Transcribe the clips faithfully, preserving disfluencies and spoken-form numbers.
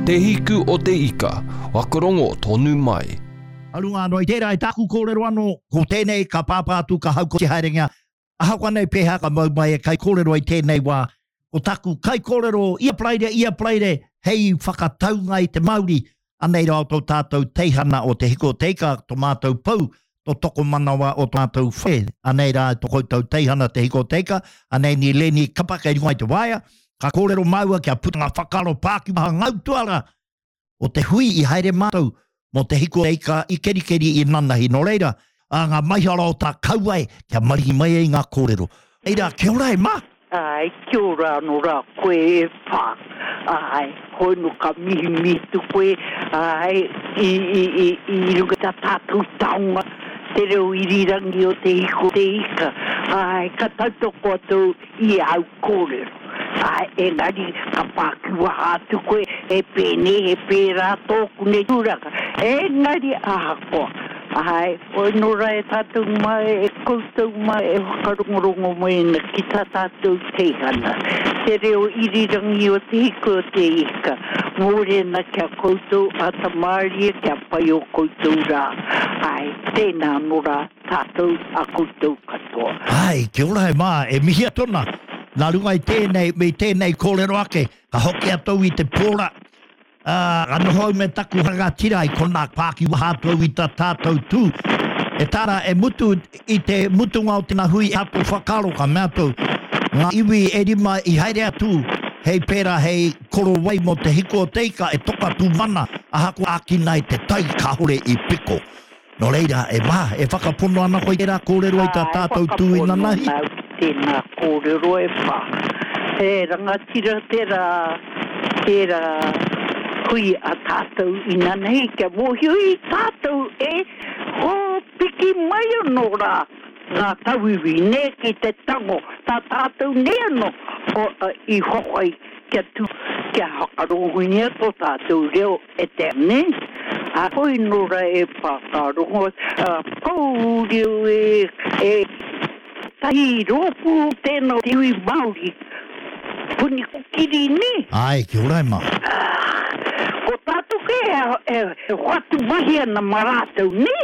Te hiku o te ika, wakarongo tonu mai. Alunga anō i tērā e tāku kōrero anō, ko tēnei ka pāpātu ka hauko te haerenga. Aha kwanei pēhā ka mau mai e kai kōrero i tēnei wā. O taku kai kōrero, ia plaire, ia plaire, hei whakataunga i te Māori. Anei rao tō tātou teihana o te hiko teika, tō mātou pau, tō toko manawa o tō mātou whē. Anei rao tō koutou teihana te hiko teika, anei ni leni kapaka i rungai te waia. Ka kōrero maua kia putanga whakaro pāki maha ngautuara o te hui i haere mātou mo te hiko teika i kerikeri i nanahi. No reira, a ngā maihara o tā kauai kia marihi mai e ngā kōrero. Eira, kia ora e mā? Ai, kia ora no rā koe e pā. Ai, hoi no ka mihi mitu koe. Ai, i, i, i, i runga tā tātou taunga. Te reo irirangi o te hiko te ika. Ai, ka tautoko atu i au kōrero. Ai, engari, ka pākiwa hātu koe, e pēne, e pērā tōku ne tūraka. Engari, aha koa. Ai, oi nora e tātou mai, e koutou mai, e whakarongorongo mai na ki tā tātou teihana. Te reo irirangi o te hiko o te ika. Mōrena kia koutou atamari, kia pai o koutou rā. Ai, tēnā nora tātou a koutou katoa. Ai, kia ora e mā, e mihi atona. Nā runga i tēnei, me tēnei kōrero ake, ka hoki atou i te pōra. Uh, ano hoi me taku rangatira i kona pāki wahātou i tā tātou tū. E tāra e mutu i te mutunga o tēnā hui hapu whakaro ka mea tau. Ngā iwi e rima i haere atu, hei pēra hei koro wai mo te hiko o teika e toka tū mana a haku ākina i te tai ka hore i piko. No reira, e mā, e whakapono ana koe tērā kōrero i tā tātou tū i nanahi. Tēnā kōrero e whā. E rangatira tērā, tērā hui a tātou i nanahi, kia mōhio i tātou e ho piki mai anō rā. Ngā tauiwi ne ki te tango, tā tātou ne anō o, uh, i hoi kia tu, kia hakarongonia tō tātou reo e te ne. A hoi nora e whakarongo, uh, kōreo e, e tai ropu tēnā te hui Māori. Puni kukiri ni. Ai, kia ora e mā. Ko tātou ke e, e, e whatu mahi ana marātou ni.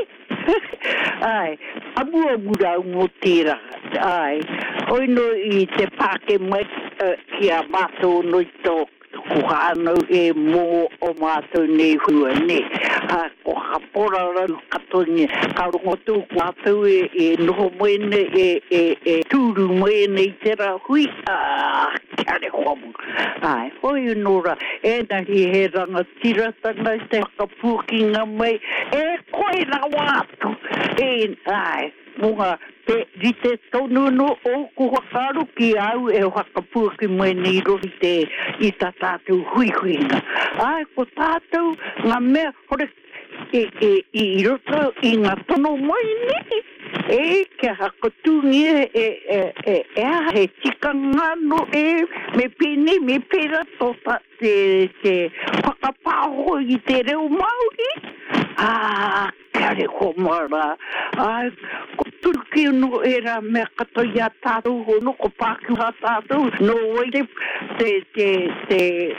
Ai, amu amu rau mō tērā. Ai, hoi no i te pāke mai uh, ki a mātou no i tō ko hānau e mō o mātou nei hua ne. Ha, ko hapora rau katoni, ka rongotu ko mātou e, e noho moene e, e, e tūru moene i tera hui. Ah, kia re homu. Ai, hoi nora, e nahi he ranga tiratanga i te whakapukinga mai, e koe na wātu. E, ai, munga, te rite tonuno o ku whakaru ki au e whakapuaki mai nei rohi te i tā tātou hui huinga. Ai, ko tātou ngā mea hore e, e, i roto i ngā tono mai nei. E kia hakotungi e, e, e, e, e he tika ngano e me pene, me pera tota te, te whakapāho i te reo Māori. Ah, kare komara. Ai, ko turki no era me katoi a tātou hono, ko pāku a tātou. No wai te, te, te, te,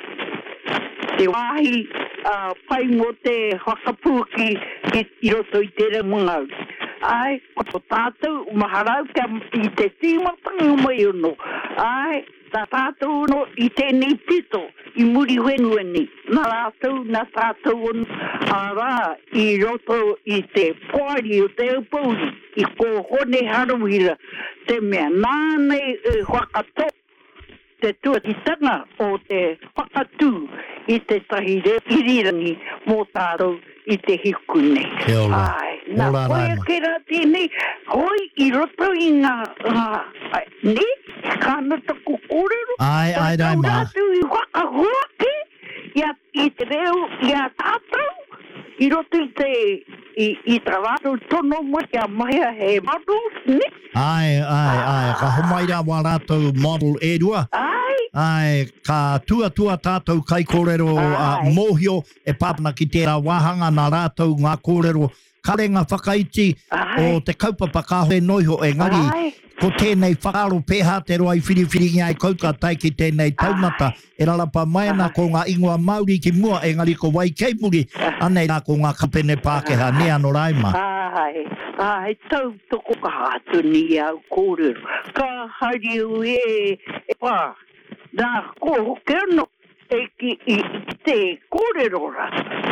te wahi uh, pai mo te whakapuki i, i roto i tere Māori. Ai, ko tātou maharau kia i te tīmatanga mai ono. Ai, tā tātou no i tēnei pito, i muri wenueni. Nā rātou, nā tātou on arā i roto i te poari o te upauri, i ko hone harawira, te mea nānei e whakato, te tuatitanga o te whakatū i te tahire irirangi mō tātou i te hikune. Ai, nā koe kera tēnei, hoi i roto i ngā, uh, ne, kāna taku kōrero. Ai, ai, rai mā. Tātou i whakahoake, ia, i te reo, ia tātou, i roto i te, i, i trawātou tono mo kia maia he models, ne? Ai, ai, ai, ka homaira wā rātou model e rua. Ai. Ai, ka tua tua tātou kai kōrero uh, mōhio e pāpana ki tērā wāhanga nā rātou ngā kōrero karenga whakaiti ai. O te kaupapa ka hoe noiho e ngari. Ai. ko tēnei whakaro pēha te roa i whiriwhiri ngai kauka tai ki tēnei taumata e rarapa mai ana ko ngā ingoa Māori ki mua engari ko wai keipuri anei nā ko ngā kapene Pākehā ne ano raima. Ai, ai, tau toko ka hatu ni au kōrero. Ka hari ue e pā, nā ko hokerno e ki i te kōrero ra.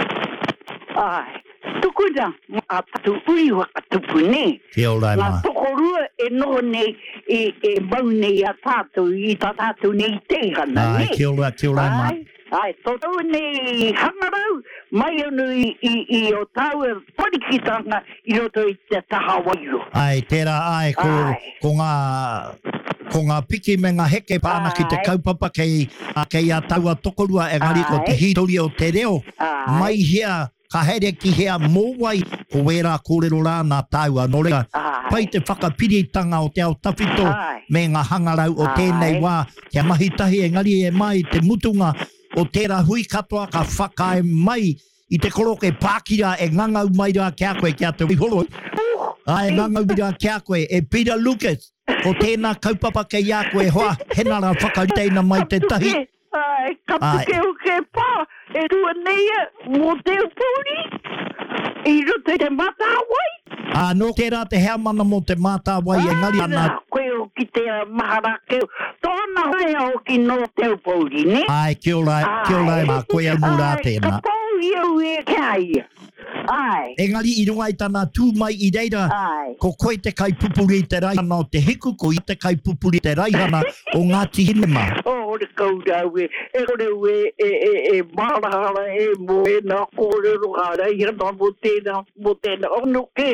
Ai, tukuna a tatu ui waka tupu ne. Kia ora Nā ma. tokorua e no ne e, e maune a tātou i tā tātou nei teihana ne. Ai, kia ora, kia ora ma. Ai, ai, toto nei hangarau, mai anu i, i, i o tau e parikitanga i roto i te taha waiu. Ai, tērā ai, ko, Ai. ko ngā... Ko ngā piki me ngā heke pāna ki te Ai. kaupapa kei, a kei a taua tokorua e ngari ko te Ai. hitori o te reo. Ai. Mai hea, ka here ki hea mōwai, ko wera kōrero rā nā tāua norega. Ai. Pai te whakapiritanga o te ao tawhito Ai. me ngā hangarau o tēnei Ai. wā. Kia mahitahi e ngari e mai te mutunga o tērā hui katoa ka whakae mai i te koroke Pākira e ngangau mai rā kia koe kia te wihoro. Ai, ngangau mai rā kia koe e Peter Lucas. Ko tēnā kaupapa kei a koe hoa, henara whakariteina mai te tahi. Ai, ka Ai. puke o ke pā, e rua neia mō te upuri, i roto i te matawai. A no tērā te hea mana mo te mātāwai e ngari ana. Koe o ki te mahara keu, tōna hea o ki no te upuri, ne? Ai, kia ora, kia ora e mā koe au mura tēnā. Ka pau iau e kia. Ai, Engari i runga i tāna tū mai i reira, ai. ko koe te kai pupuri te raihana o te hiku, ko i te kai pupuri te raihana o Ngāti Hinema. O, ore kaurau e, e ore ue e, e, e marahara e mo e nā kōrero hara i hana mo tēnā, mo tēnā. Ono ke,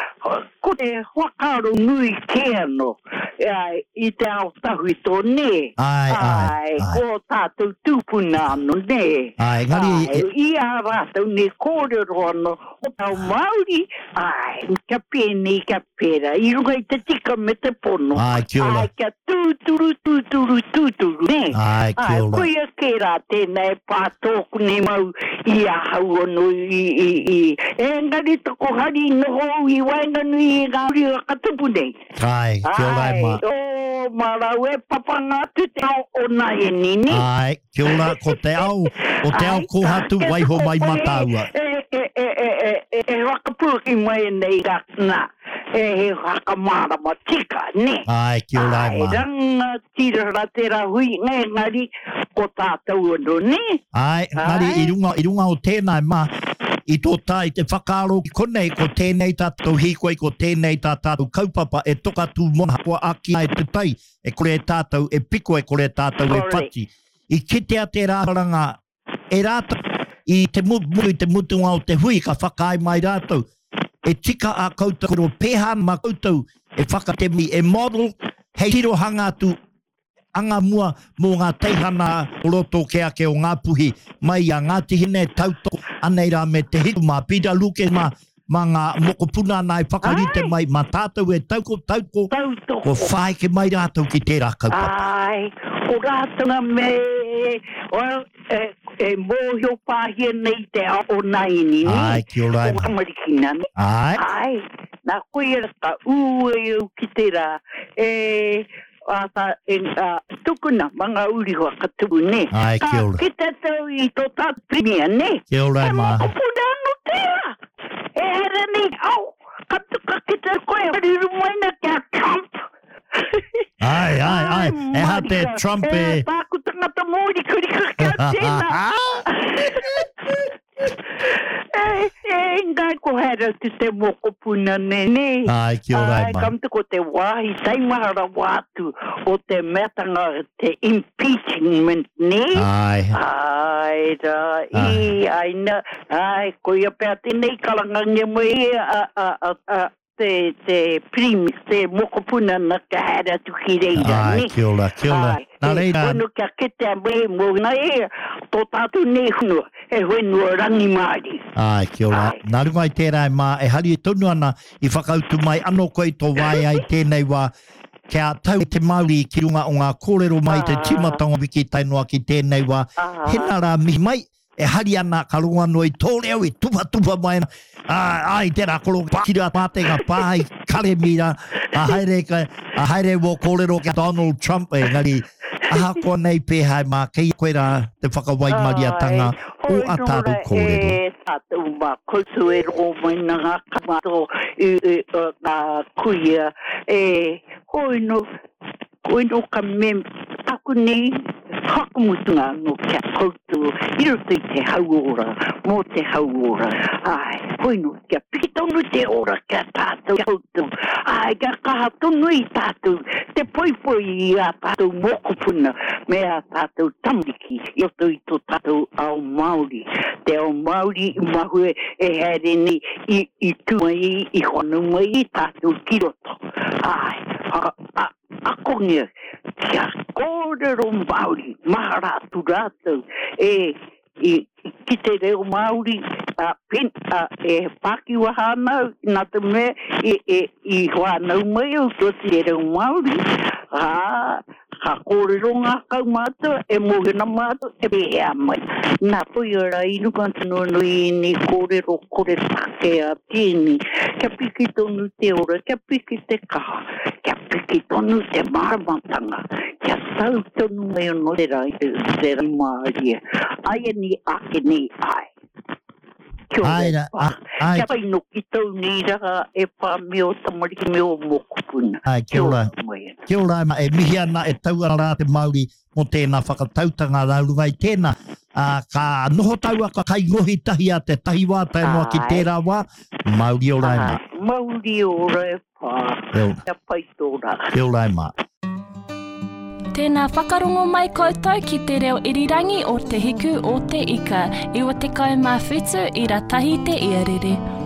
ko te whakaro nui ke ano, ai, i te ao tahui tō ne. Ai, ai, ai. Ko tātou tūpuna ano ne. Ai, ngari Ai, e- i a rātou ne kōrero ano, o tau Māori, ai, kia pēne, kia pēra, i runga i te tika me te pono. Ai, kia ora. Ai, kia tūturu, tūturu, tūturu, ne? Ai, kia ora. Koia ke rā tēnei pātōku ne mau i a hau ono i, i, i. E ngari toko hari noho i wainganui i ngā uri a katupu nei. Ai, kia ora e mā. o marau e papanga tu te ao o nai e nini. Ai, kia ora, ko te ao, o te ao kohatu waiho mai mataua. E, e, e, e, e, e, e whakapuki mai nei ka nā. E he whakamara ma tika, ne? Ai, kia ora e Ai, mā. ranga tira tera hui, ne, ngari, ko tātou ano, ne? Ai, ngari, i runga, i runga o tēnā e mā, i tō tā i te whakaaro ki konei ko tēnei tātou hikoi, ko tēnei tātou kaupapa e toka tū mona kua aki ai te tai, e kore e tātou e piko, e kore e tātou e Correct. whati. I kitea te rāranga e rātou, i te mutu, i te mutunga o te hui, ka whakaai mai rātou. E tika a koutou koro pēha ma koutou e whakatemi e model hei tirohanga tu anga mua mō ngā teihana o roto ke ake o ngā puhi mai a Ngāti Hine tautoko anei rā me te hiku mā Peter Lucas ma, ma ngā mokopuna nai whakarite Ai. mai ma tātou e tauko tauko Tautoko. ko whai ke mai rātou ki tērā kaupapa. Ai, o rātanga me, o, e, e mōhio pāhia nei te ao o nai ni. Ai, kia ora e O mā. Amarikina, ne? Ai, Ai, nā koe e ka ue au ki te rā. E, a ta e a tukuna mga uri hoa katubu, ne? Ai, kia ora. Ka kita tau i tō tātu primia, ne? kia ora e E mā. mō kupuna anu tēra. E hera ni, au, katuka kita koe, hori rumaina kia Trump. Ai, ai, ai, e ha te Marika, Trump e... E tāku tangata mōri kurika kia tēnā. E, e, ngai ko hera te te mokopuna ne, ne. Ai, kia ora e Ai, mā. kamta ko te wāhi, taimahara wātu o te metanga, te impeachment, ne. Ai, Ai, rā, i, ai, na, ai, ko ia pēr tēnei karangangia mo i a, a, a, a, te, te prim, te mokopuna na ka hera tuki reira, ai, ne. kia ora, kia ora. Nā e reira, Kono kia kete me mo na e, tō tātou ne hunu, e whenua rangi Māori. ai, kia ora. Ai. Nā runga i tērā e mā, e hari e tonu ana i whakautu mai anō koe tō wai ai tēnei wā, kia tau te Māori ki runga o ngā kōrero mai te Ah. timatanga wiki tainoa ki tēnei wā. Ah. Hena rā mihi mai, e hari ana ka ronga noi tō reo e tupa tupa mai na. Ah, ai tērā koro pakira pātenga pāi kare mira a haere ka a haere wo kōrero ki Donald Trump e ngari aha ko nei pēhai mā kei koe rā te whakawai mariatanga o a tāru kōrero. E tātou mā koutu e ro mai na ngā kamato i ngā kuia e hoi no hoi no ka mem aku nei hakamutunga no kia koutu i roto i te hauora mō te hauora ai hoi no kia pikitonu te ora kia tātou koutu ai kia kaha tonu i tātou te poipoi i a tātou mokopuna me a tātou tamariki i roto i tō tātou ao Māori te ao Māori i mahue e here ni i, i tūmai i honu mai i tātou kiroto ai a, a, a kongia kia kōrero Māori maharatu rātou e i ki te reo Māori a pen a e paki wahānau nā te me e e i whānau mai o tō te reo Māori a ka kōrero ngā kau mātua e mohena mātua e pēhea mai nā pui ora inu kantano nui ni kōrero kore take a tēni kia piki tonu te ora kia piki te kaha kia piki tonu te māramatanga kia tau tonu mai ono te rai te rai Māori ai ni ake ni ai Aira, ai. Kia pai no ki tau ni raka e pā meo tamariki meo mokopuna. Ai, kia ora. Kia ora, ma e mihi ana e tau ara te Māori mo tēnā whakatautanga raurunga i tēnā. Uh, ka noho taua ka kai ngohi tahi a te tahi wā tai noa ki tērā wā. Māori o rai ma. Māori o rai pā. Kia pai tōra. Kia ora, ma. Tēnā whakarongo mai koutou ki te reo irirangi o te hiku o te ika, i o te kaumā whetū i ra tahi te iarere.